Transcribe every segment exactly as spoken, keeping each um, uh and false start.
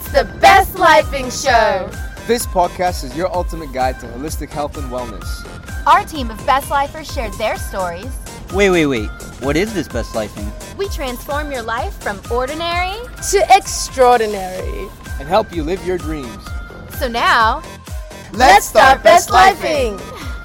It's the Best Lifing Show. This podcast is your ultimate guide to holistic health and wellness. Our team of Best Lifers shared their stories. Wait, wait, wait. What is this Best Lifing? We transform your life from ordinary to extraordinary and help you live your dreams. So now, let's start Best Lifing.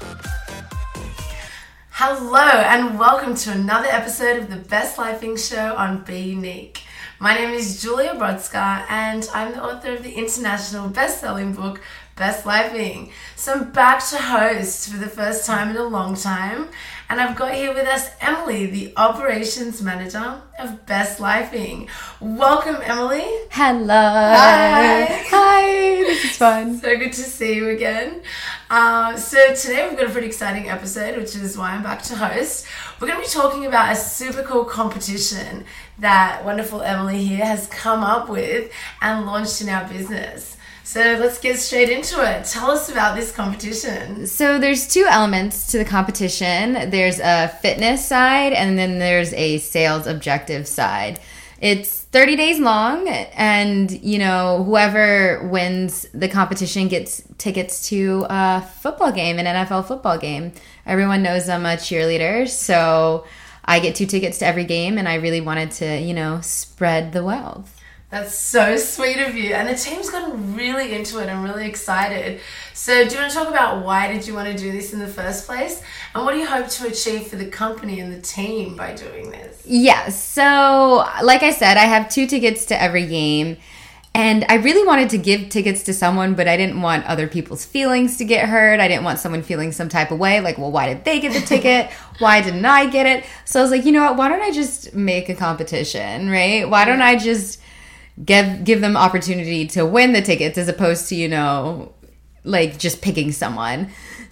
Hello and welcome to another episode of the Best Lifing Show on Be Unique. My name is Julia Brodska and I'm the author of the international best-selling book Best Lifing. So I'm back to host for the first time in a long time, and I've got here with us Emily, the operations manager of Best Lifing. Welcome, Emily. Hello. Hi. Hi. This is fun. So good to see you again. Uh, so today we've got a pretty exciting episode, which is why I'm back to host. We're going to be talking about a super cool competition that wonderful Emily here has come up with and launched in our business. So let's get straight into it. Tell us about this competition. So there's two elements to the competition. There's a fitness side and then there's a sales objective side. It's thirty days long, and you know, whoever wins the competition gets tickets to a football game, an N F L football game. Everyone knows I'm a cheerleader, so I get two tickets to every game, and I really wanted to, you know, spread the wealth. That's so sweet of you. And the team's gotten really into it. I'm really excited. So do you want to talk about why did you want to do this in the first place? And what do you hope to achieve for the company and the team by doing this? Yeah, so like I said, I have two tickets to every game. And I really wanted to give tickets to someone, but I didn't want other people's feelings to get hurt. I didn't want someone feeling some type of way, like, well, why did they get the ticket? Why didn't I get it? So I was like, you know what? Why don't I just make a competition, right? Why don't I just give give them opportunity to win the tickets as opposed to, you know, like just picking someone.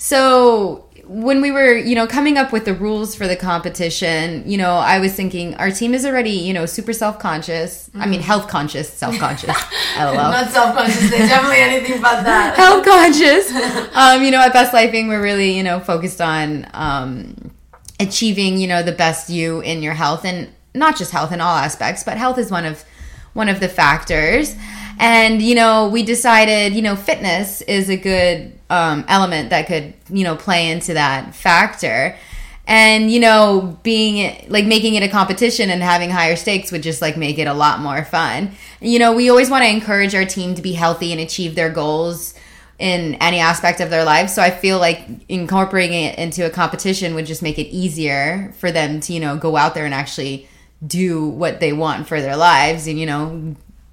So when we were, you know, coming up with the rules for the competition, you know, I was thinking our team is already, you know, super self-conscious. Mm. I mean, health conscious, self-conscious. L O L. Not self-conscious. They're definitely anything but that. Health conscious. Um, you know, at Best Lifing, we're really, you know, focused on um, achieving, you know, the best you in your health, and not just health in all aspects, but health is one of one of the factors. And, you know, we decided, you know, fitness is a good um, element that could, you know, play into that factor. And, you know, being like making it a competition and having higher stakes would just like make it a lot more fun. You know, we always want to encourage our team to be healthy and achieve their goals in any aspect of their lives. So I feel like incorporating it into a competition would just make it easier for them to, you know, go out there and actually do what they want for their lives, and, you know,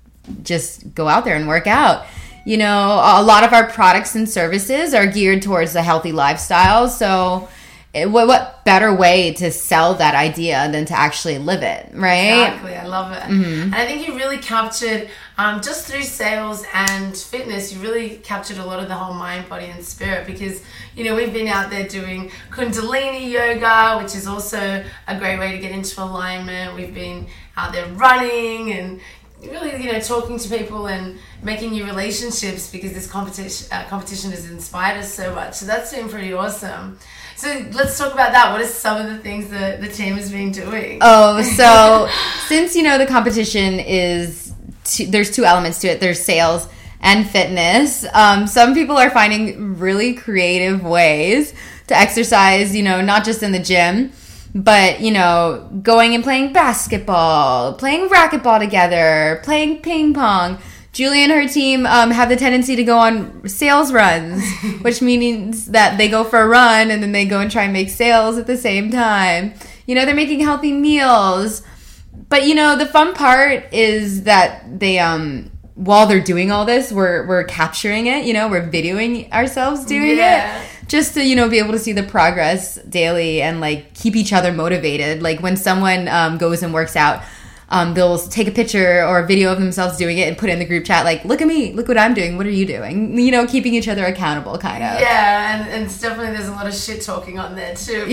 just go out there and work out. You know, a lot of our products and services are geared towards a healthy lifestyle. So it, what, what better way to sell that idea than to actually live it, right? Exactly. I love it. Mm-hmm. And I think you really captured, um, just through sales and fitness, you really captured a lot of the whole mind, body, and spirit, because, you know, we've been out there doing Kundalini yoga, which is also a great way to get into alignment. We've been out there running and really, you know, talking to people and making new relationships, because this competition uh, competition has inspired us so much. So that's been pretty awesome. So let's talk about that. What are some of the things that the team has been doing? Oh, so since, you know, the competition is, two, there's two elements to it. There's sales and fitness. Um, some people are finding really creative ways to exercise, you know, not just in the gym, but, you know, going and playing basketball, playing racquetball together, playing ping pong. Julie and her team um, have the tendency to go on sales runs, which means that they go for a run and then they go and try and make sales at the same time. You know, they're making healthy meals. But, you know, the fun part is that they, um, while they're doing all this, we're we're capturing it. You know, we're videoing ourselves doing yeah. it. Just to, you know, be able to see the progress daily and, like, keep each other motivated. Like, when someone um, goes and works out, um, they'll take a picture or a video of themselves doing it and put it in the group chat, like, look at me, look what I'm doing, what are you doing? You know, keeping each other accountable, kind of. Yeah, and, and it's definitely, there's a lot of shit talking on there, too.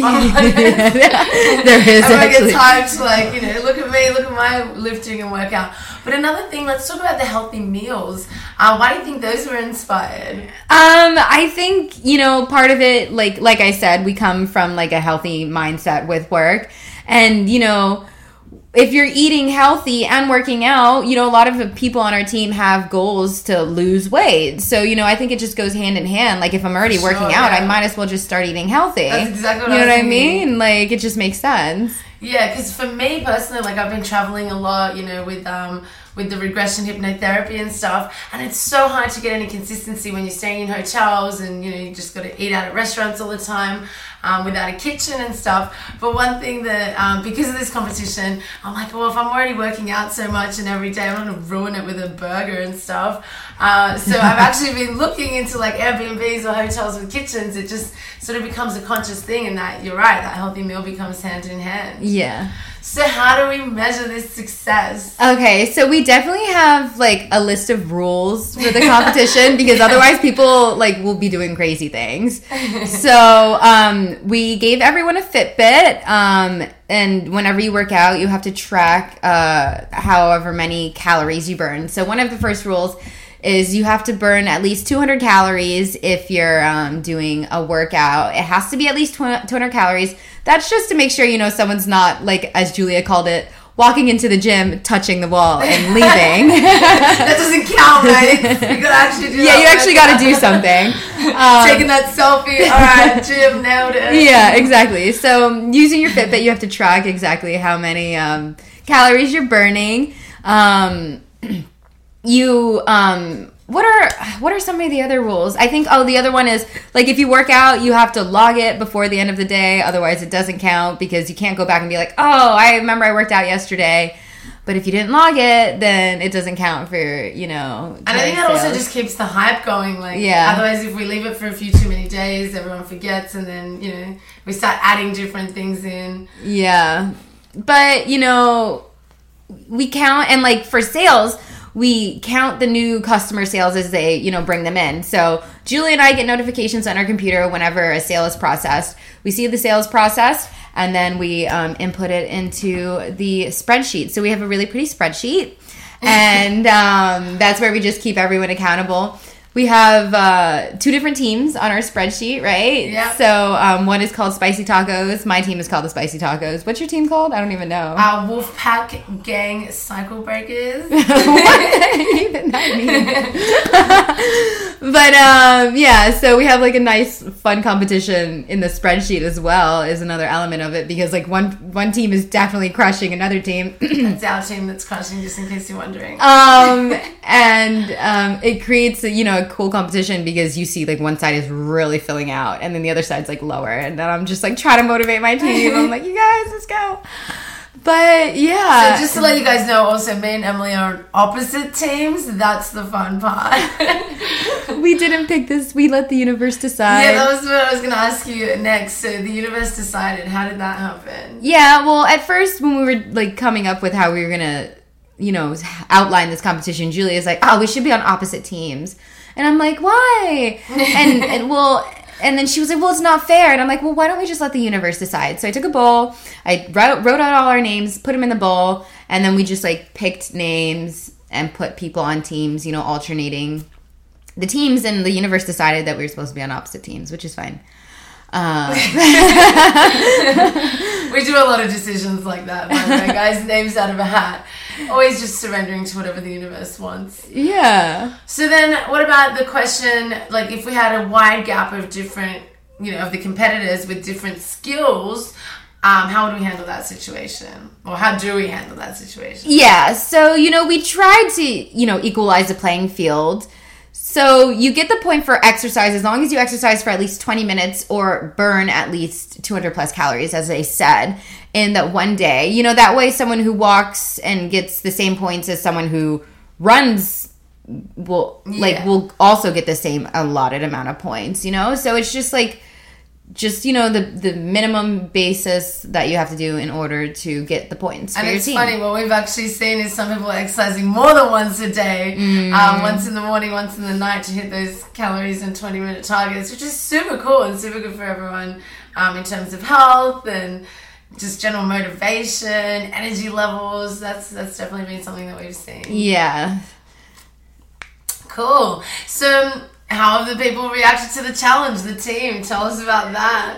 There is, Everyone actually. gets time to, like, you know, look at me, look at my lifting and workout. But another thing, let's talk about the healthy meals. Uh, why do you think those were inspired? Um, I think, you know, part of it, like like I said, we come from, like, a healthy mindset with work. And, you know, if you're eating healthy and working out, you know, a lot of the people on our team have goals to lose weight. So, you know, I think it just goes hand in hand. Like, if I'm already Sure, working out, yeah. I might as well just start eating healthy. That's exactly what you I know was what I thinking. mean? Like, it just makes sense. Yeah, because for me personally, like I've been traveling a lot, you know, with um with the regression hypnotherapy and stuff, and it's so hard to get any consistency when you're staying in hotels and, you know, you just got to eat out at restaurants all the time um, without a kitchen and stuff. But one thing that, um, because of this competition, I'm like, well, if I'm already working out so much and every day, I'm going to ruin it with a burger and stuff. Uh, so I've actually been looking into like Airbnbs or hotels with kitchens. It just sort of becomes a conscious thing, and that you're right, that healthy meal becomes hand in hand. Yeah. So how do we measure this success? Okay, so we definitely have like a list of rules for the competition because otherwise people like will be doing crazy things. So um, we gave everyone a Fitbit, um, and whenever you work out, you have to track uh, however many calories you burn. So one of the first rules is you have to burn at least two hundred calories if you're um, doing a workout. It has to be at least two hundred calories. That's just to make sure, you know, someone's not, like, as Julia called it, walking into the gym, touching the wall, and leaving. That doesn't count, right? You gotta actually do Yeah, that you actually got to do something. Um, Taking that selfie. All right, Jim, nailed it. Yeah, exactly. So um, using your Fitbit, you have to track exactly how many um, calories you're burning. Um, you um, what are what are some of the other rules? I think oh the other one is like if you work out, you have to log it before the end of the day. Otherwise, it doesn't count because you can't go back and be like, oh, I remember I worked out yesterday. But if you didn't log it, then it doesn't count for, you know, And I think that sales. also just keeps the hype going. Like, Yeah. otherwise, if we leave it for a few too many days, everyone forgets, and then, you know, we start adding different things in. Yeah. But, you know, we count, and like for sales, we count the new customer sales as they, you know, bring them in. So Julie and I get notifications on our computer whenever a sale is processed. We see the sales process, and then we um, input it into the spreadsheet. So we have a really pretty spreadsheet, and um, that's where we just keep everyone accountable. We have uh, two different teams on our spreadsheet, right? Yeah. So um, one is called Spicy Tacos. My team is called the Spicy Tacos. What's your team called? I don't even know. Our Wolfpack Gang Cycle Breakers. What even that mean? But um, yeah, so we have like a nice fun competition in the spreadsheet as well is another element of it because like one one team is definitely crushing another team. That's our team that's crushing, just in case you're wondering. um, and um, it creates you know a cool competition because you see like one side is really filling out and then the other side's like lower, and then I'm just like trying to motivate my team. I'm like, you guys, let's go. But yeah, So just to let you guys know, also me and Emily are on opposite teams. That's the fun part. we didn't pick this. We let the universe decide. Yeah, that was what I was going to ask you next. So the universe decided. How did that happen? Yeah, well, at first when we were like coming up with how we were gonna, you know, outline this competition, Julia's like, "Oh, we should be on opposite teams," and I'm like, "Why?" and and well, and then she was like, "Well, it's not fair," and I'm like, "Well, why don't we just let the universe decide?" So I took a bowl, I wrote wrote out all our names, put them in the bowl, and then we just like picked names and put people on teams, you know, alternating the teams, and the universe decided that we were supposed to be on opposite teams, which is fine. Um, We do a lot of decisions like that, by the way, guys. Names out of a hat. Always just surrendering to whatever the universe wants. yeah. So then, what about the question, like, if we had a wide gap of different, you know, of the competitors with different skills, um, how would we handle that situation? Or how do we handle that situation? Yeah, so, you know, we tried to, you know, equalize the playing field. So you get the point for exercise as long as you exercise for at least twenty minutes or burn at least two hundred plus calories, as I said, in that one day. You know, that way someone who walks and gets the same points as someone who runs will, like, Yeah. will also get the same allotted amount of points, you know? So it's just like, just, you know, the, the minimum basis that you have to do in order to get the points for And your it's team. funny, what we've actually seen is some people are exercising more than once a day, Mm. um, once in the morning, once in the night, to hit those calories and twenty minute targets, which is super cool and super good for everyone um, in terms of health and just general motivation, energy levels. That's that's definitely been something that we've seen. Yeah. Cool. So how have the people reacted to the challenge, the team? Tell us about that.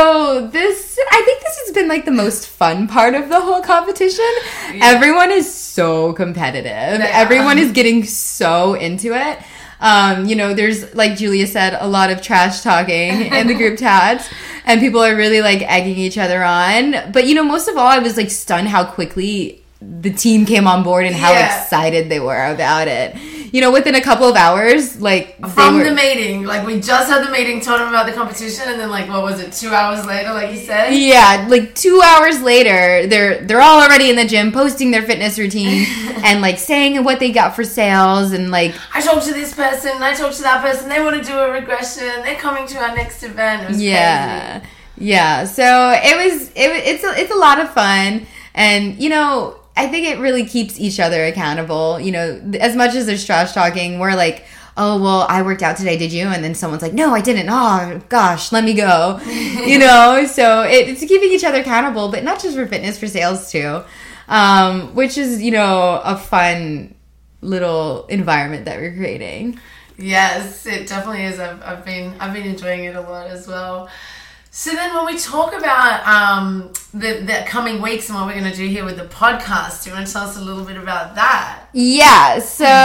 So this, I think this has been like the most fun part of the whole competition. Yeah. Everyone is so competitive. Yeah. Everyone is getting so into it. Um, you know, there's, like Julia said, a lot of trash talking in the group chats, and people are really like egging each other on. But, you know, most of all, I was like stunned how quickly the team came on board and how yeah. excited they were about it. You know, within a couple of hours, like from were, the meeting, like we just had the meeting, told them about the competition, and then like what was it, two hours later, like you said? Yeah, like two hours later, they're they're all already in the gym posting their fitness routine and like saying what they got for sales and like I talked to this person, I talked to that person, they want to do a regression, they're coming to our next event. It was yeah, crazy. Yeah. So it was it it's a, it's a lot of fun, and you know. I think it really keeps each other accountable. You know, as much as there's trash talking, we're like, oh, well, I worked out today, did you? And then someone's like, no, I didn't. Oh, gosh, let me go. You know, so it, it's keeping each other accountable, but not just for fitness, for sales too, um, which is, you know, a fun little environment that we're creating. Yes, it definitely is. I've, I've been I've been enjoying it a lot as well. So then when we talk about um, the, the coming weeks and what we're going to do here with the podcast, do you want to tell us a little bit about that? Yeah,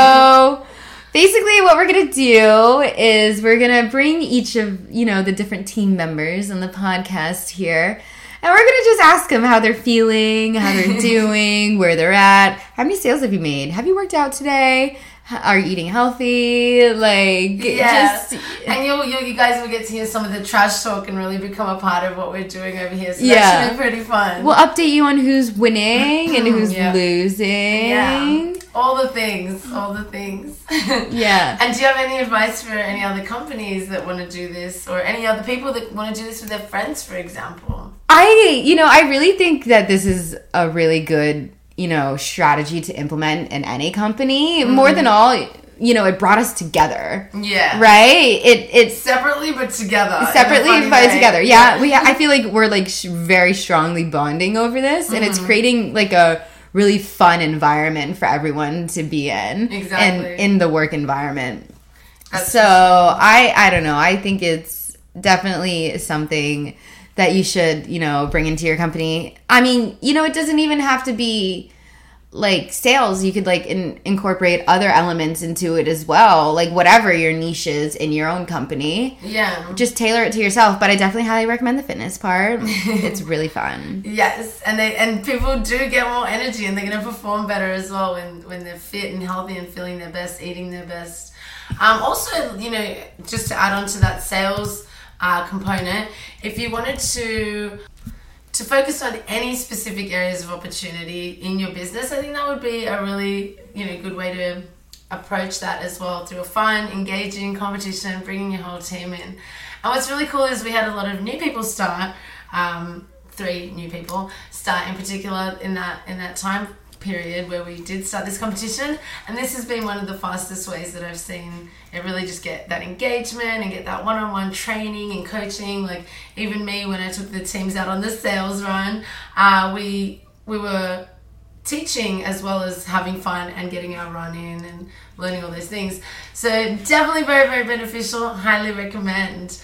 so basically what we're going to do is we're going to bring each of, you know, the different team members on the podcast here, and we're going to just ask them how they're feeling, how they're doing, where they're at. How many sales have you made? Have you worked out today? Are you eating healthy? Like, yeah. just... And you'll, you'll, you guys will get to hear some of the trash talk and really become a part of what we're doing over here. So yeah. that should be pretty fun. We'll update you on who's winning and who's yeah. losing. Yeah. All the things. All the things. Yeah. And do you have any advice for any other companies that want to do this, or any other people that want to do this with their friends, for example? I, you know, I really think that this is a really good... you know, strategy to implement in any company. Mm-hmm. More than all, you know, it brought us together. Yeah. Right? It it's separately but together. Separately but together. Yeah. We I feel like we're like sh- very strongly bonding over this, mm-hmm. and it's creating like a really fun environment for everyone to be in. Exactly. And in the work environment. That's so, I I don't know. I think it's definitely something that you should, you know, bring into your company. I mean, you know, it doesn't even have to be like sales. You could like in, incorporate other elements into it as well. Like whatever your niche is in your own company. Yeah. Just tailor it to yourself. But I definitely highly recommend the fitness part. It's really fun. Yes. And they and people do get more energy, and they're going to perform better as well when, when they're fit and healthy and feeling their best, eating their best. Um, also, you know, just to add on to that sales Uh, component, if you wanted to to focus on any specific areas of opportunity in your business, I think that would be a really, you know, good way to approach that as well, through a fun, engaging competition, bringing your whole team in. And what's really cool is we had a lot of new people start, um, three new people start in particular in that in that time period where we did start this competition, and this has been one of the fastest ways that I've seen it really just get that engagement and get that one-on-one training and coaching. Like even me, when I took the teams out on the sales run, uh, we we were teaching as well as having fun and getting our run in and learning all those things. So definitely very, very beneficial. Highly recommend.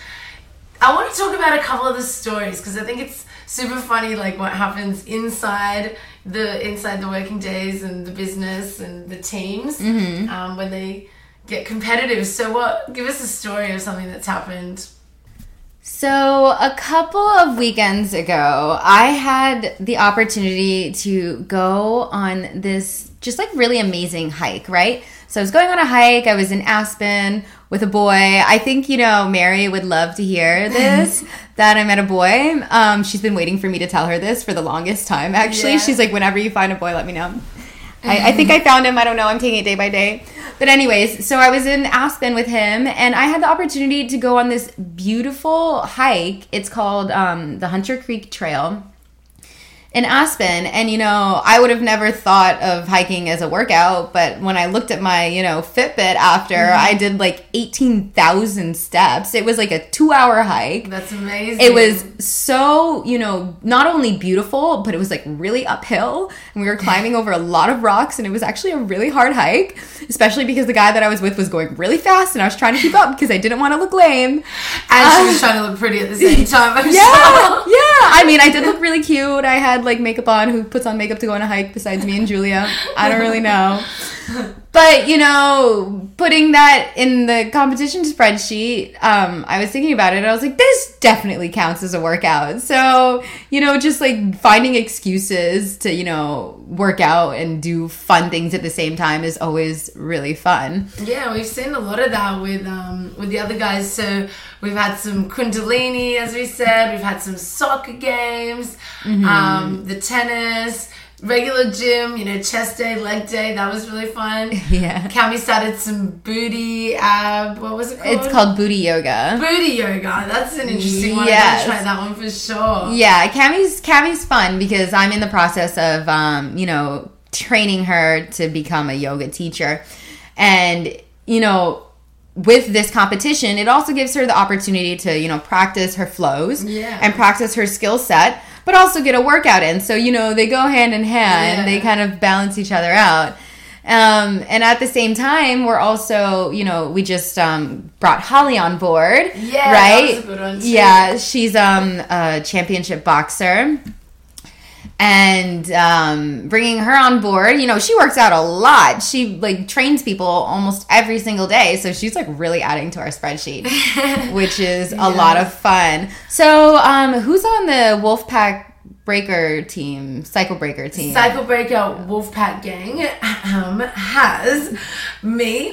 I want to talk about a couple of the stories because I think it's super funny, like what happens inside the inside the working days and the business and the teams, mm-hmm. um, when they get competitive. So what? Give us a story of something that's happened. So a couple of weekends ago, I had the opportunity to go on this just like really amazing hike, right? So I was going on a hike. I was in Aspen with a boy. I think, you know, Mary would love to hear this, that I met a boy. Um, she's been waiting for me to tell her this for the longest time, actually. Yeah. She's like, whenever you find a boy, let me know. I, I think I found him. I don't know. I'm taking it day by day. But anyways, so I was in Aspen with him, and I had the opportunity to go on this beautiful hike. It's called um, the Hunter Creek Trail. in Aspen. And, you know, I would have never thought of hiking as a workout, but when I looked at my, you know, Fitbit after, mm-hmm. I did like eighteen thousand steps. It was like a two hour hike. That's amazing. It was so, you know, not only beautiful, but it was like really uphill. And we were climbing over a lot of rocks, and it was actually a really hard hike, especially because the guy that I was with was going really fast, and I was trying to keep up because I didn't want to look lame. And um, she was trying to look pretty at the same time. I'm yeah, sure. yeah. I mean, I did look really cute. I had like makeup on. Who puts on makeup to go on a hike besides me and Julia? I don't really know. But, you know, putting that in the competition spreadsheet, um, I was thinking about it, and I was like, this definitely counts as a workout. So, you know, just like finding excuses to, you know, work out and do fun things at the same time is always really fun. Yeah, we've seen a lot of that with um, with the other guys. So we've had some Kundalini, as we said. We've had some soccer games, mm-hmm. um, the tennis, regular gym, you know, chest day, leg day. That was really fun. Yeah. Cami started some booty ab. What was it called? It's called booty yoga. Booty yoga. That's an interesting one. Yes. I'm gonna try that one for sure. Yeah, Cami's Cami's fun because I'm in the process of, um, you know, training her to become a yoga teacher, and you know, with this competition, it also gives her the opportunity to, you know, practice her flows yeah. and practice her skill set, but also get a workout in. So, you know, they go hand in hand. Yeah. They kind of balance each other out. Um, and at the same time, we're also, you know, we just um, brought Holly on board. Yeah, right? that was a good one too. Yeah, she's um, a championship boxer. And um, bringing her on board, you know, she works out a lot. She, like, trains people almost every single day. So she's, like, really adding to our spreadsheet, which is yeah. a lot of fun. So um, who's on the Wolfpack Breaker team, Cycle Breaker team? Cycle Breaker Wolfpack gang um, has me,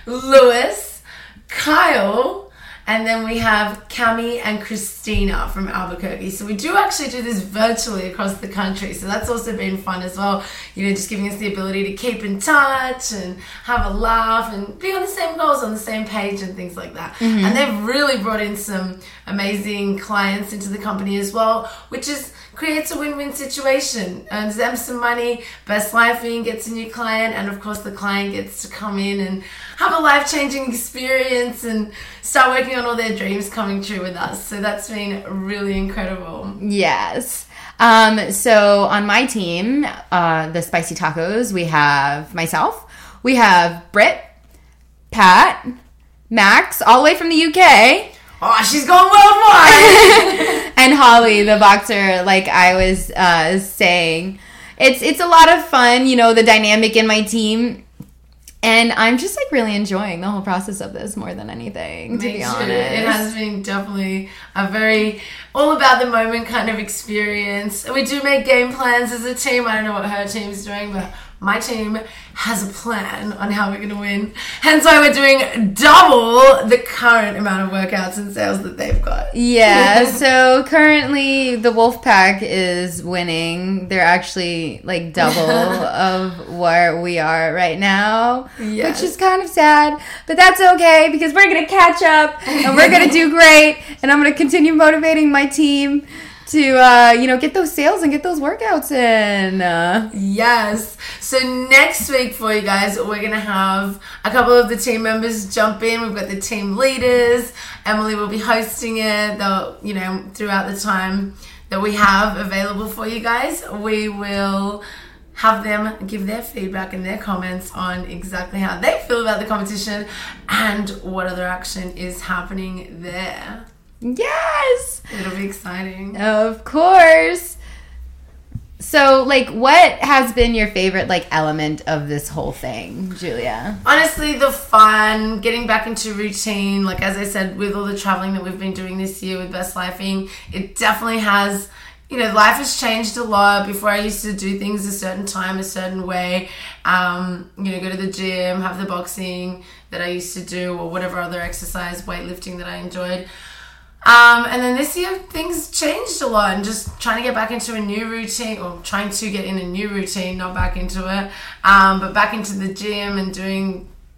Lewis, Kyle, and then we have Cami and Christina from Albuquerque. So we do actually do this virtually across the country. So that's also been fun as well. You know, just giving us the ability to keep in touch and have a laugh and be on the same goals, on the same page and things like that. Mm-hmm. And they've really brought in some amazing clients into the company as well, which is creates a win-win situation. Earns them some money, Best Lifing gets a new client, and of course the client gets to come in and have a life-changing experience and start working on all their dreams coming true with us. So that's been really incredible. Yes. Um, so on my team, uh, the Spicy Tacos, we have myself, we have Britt, Pat, Max, all the way from the U K. Oh, she's going worldwide. And Holly, the boxer, like I was uh, saying. It's it's a lot of fun, you know, the dynamic in my team. And I'm just like really enjoying the whole process of this more than anything, to Me be too. honest. It has been definitely a very all about the moment kind of experience. We do make game plans as a team. I don't know what her team's doing, but my team has a plan on how we're going to win. Hence why we're doing double the current amount of workouts and sales that they've got. Yeah, so currently the Wolfpack is winning. They're actually like double of where we are right now, Yes. which is kind of sad. But that's okay because we're going to catch up and we're going to do great. And I'm going to continue motivating my team to, uh, you know, get those sales and get those workouts in. Uh, Yes. So next week for you guys, we're going to have a couple of the team members jump in. We've got the team leaders. Emily will be hosting it. They'll, you know, throughout the time that we have available for you guys, we will have them give their feedback and their comments on exactly how they feel about the competition and what other action is happening there. yes! It'll be exciting. Of course. So, like, what has been your favorite, like, element of this whole thing, Julia? Honestly, the fun, getting back into routine, like as I said, with all the traveling that we've been doing this year with Best Lifing, it definitely has, you know, life has changed a lot. Before I used to do things a certain time, a certain way, um, you know, go to the gym, have the boxing that I used to do or whatever other exercise, weightlifting that I enjoyed. Um, and then this year things changed a lot and just trying to get back into a new routine or trying to get in a new routine, not back into it, um, but back into the gym and doing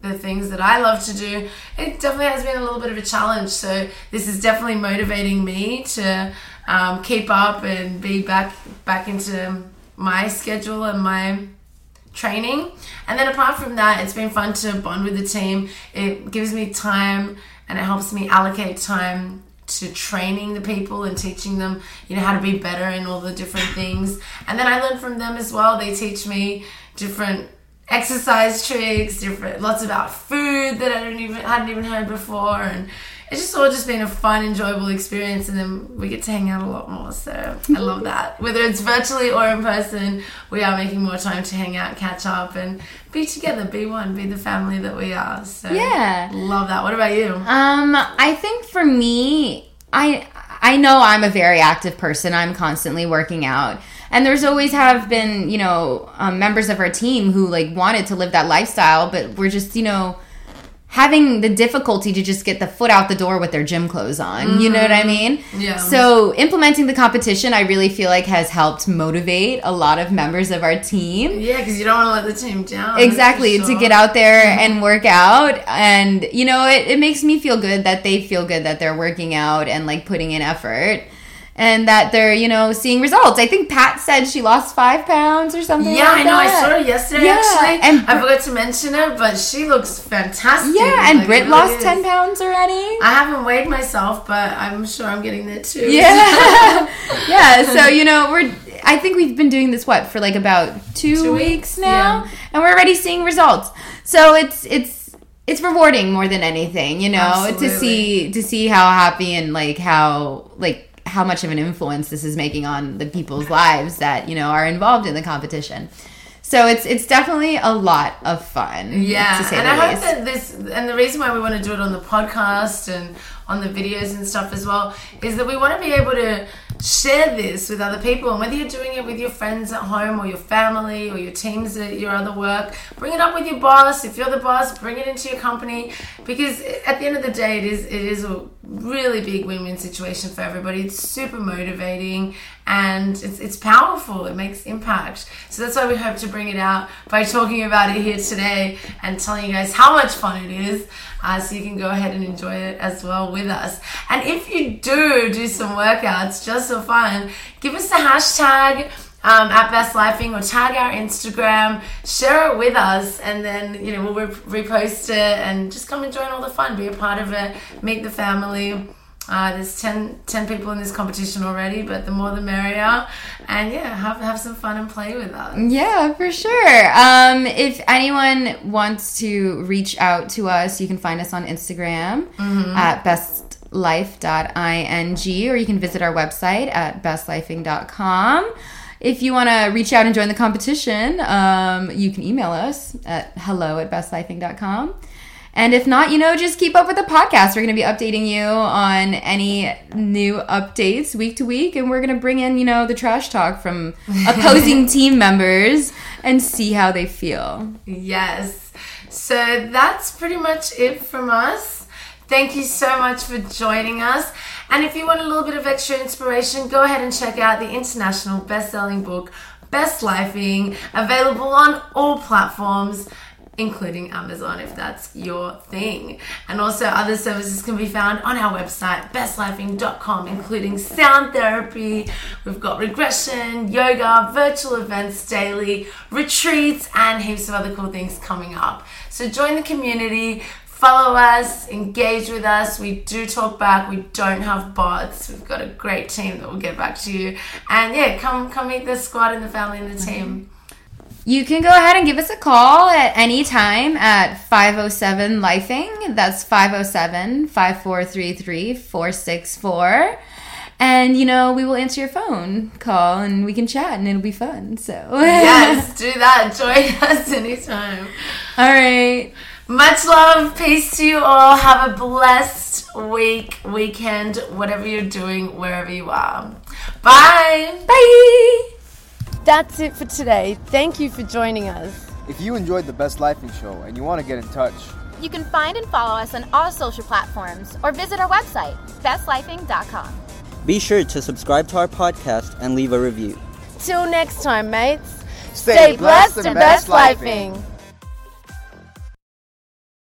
the things that I love to do, it definitely has been a little bit of a challenge. So this is definitely motivating me to um, keep up and be back back into my schedule and my training. And then apart from that, it's been fun to bond with the team. It gives me time and it helps me allocate time to training the people and teaching them, you know, how to be better in all the different things. And then I learn from them as well. They teach me different exercise tricks, different lots about food that I didn't even hadn't even heard before, and it's just all just been a fun, enjoyable experience. And then we get to hang out a lot more, so I love that. Whether it's virtually or in person, we are making more time to hang out, catch up, and be together, be one, be the family that we are. So Yeah. love that. What about you? Um, I think for me, I I know I'm a very active person. I'm constantly working out. And there's always have been, you know, um, members of our team who like wanted to live that lifestyle, but we're just, you know, having the difficulty to just get the foot out the door with their gym clothes on. Mm-hmm. You know what I mean? Yeah. So implementing the competition, I really feel like has helped motivate a lot of members of our team. Yeah, because you don't want to let the team down. Exactly, sure. to get out there and work out. And, you know, it, it makes me feel good that they feel good that they're working out and, like, putting in effort. And that they're, you know, seeing results. I think Pat said she lost five pounds or something Yeah, like I know. that. I saw her yesterday, Yeah, actually. and I forgot to mention her, but she looks fantastic. Yeah, and Like, Britt it really lost is. ten pounds already. I haven't weighed myself, but I'm sure I'm getting there too. Yeah. Yeah, so, you know, we're... I think we've been doing this, what, for like about two, Two weeks, weeks, now? yeah. And we're already seeing results. So it's it's it's rewarding more than anything, you know, Absolutely. to see to see how happy and like how like how much of an influence this is making on the people's lives that, you know, are involved in the competition. So it's it's definitely a lot of fun. Yeah, to say and the I hope least. that this, and the reason why we want to do it on the podcast and on the videos and stuff as well, is that we want to be able to share this with other people. And whether you're doing it with your friends at home or your family or your teams at your other work, bring it up with your boss. If you're the boss, bring it into your company, because at the end of the day, it is it is a really big win-win situation for everybody. It's super motivating and it's it's powerful. It makes impact. So that's why we hope to bring it out by talking about it here today and telling you guys how much fun it is, uh, so you can go ahead and enjoy it as well with us. And if you do do some workouts just for fun, give us a hashtag um, at Best Lifing or tag our Instagram, share it with us, and then, you know, we'll re- repost it and just come and join all the fun, be a part of it, meet the family. Uh, there's ten, ten people in this competition already, but the more the merrier. And yeah, have have some fun and play with us. Yeah, for sure. Um, if anyone wants to reach out to us, you can find us on Instagram Mm-hmm. at best life dot ing, or you can visit our website at best lifing dot com. If you want to reach out and join the competition, um, you can email us at hello at best lifing dot com. And if not, you know, just keep up with the podcast. We're going to be updating you on any new updates week to week. And we're going to bring in, you know, the trash talk from opposing team members and see how they feel. Yes. So that's pretty much it from us. Thank you so much for joining us. And if you want a little bit of extra inspiration, go ahead and check out the international best-selling book, Best Lifing, available on all platforms, including Amazon, if that's your thing. And also other services can be found on our website, best lifing dot com, including sound therapy. We've got regression, yoga, virtual events daily, retreats, and heaps of other cool things coming up. So join the community, follow us, engage with us. We do talk back. We don't have bots. We've got a great team that will get back to you. And yeah, come come meet the squad and the family and the team. You can go ahead and give us a call at any time at five oh seven Lifing. That's five oh seven, five four three three, four six four. And, you know, we will answer your phone call and we can chat and it'll be fun. So Yes, do that. Join us anytime. All right. Much love. Peace to you all. Have a blessed week, weekend, whatever you're doing, wherever you are. Bye. Bye. That's it for today. Thank you for joining us. If you enjoyed the Best Lifing Show and you want to get in touch, You can find and follow us on all social platforms or visit our website, best lifing dot com. Be sure to subscribe to our podcast and leave a review. Till next time, mates. Stay blessed and best lifing.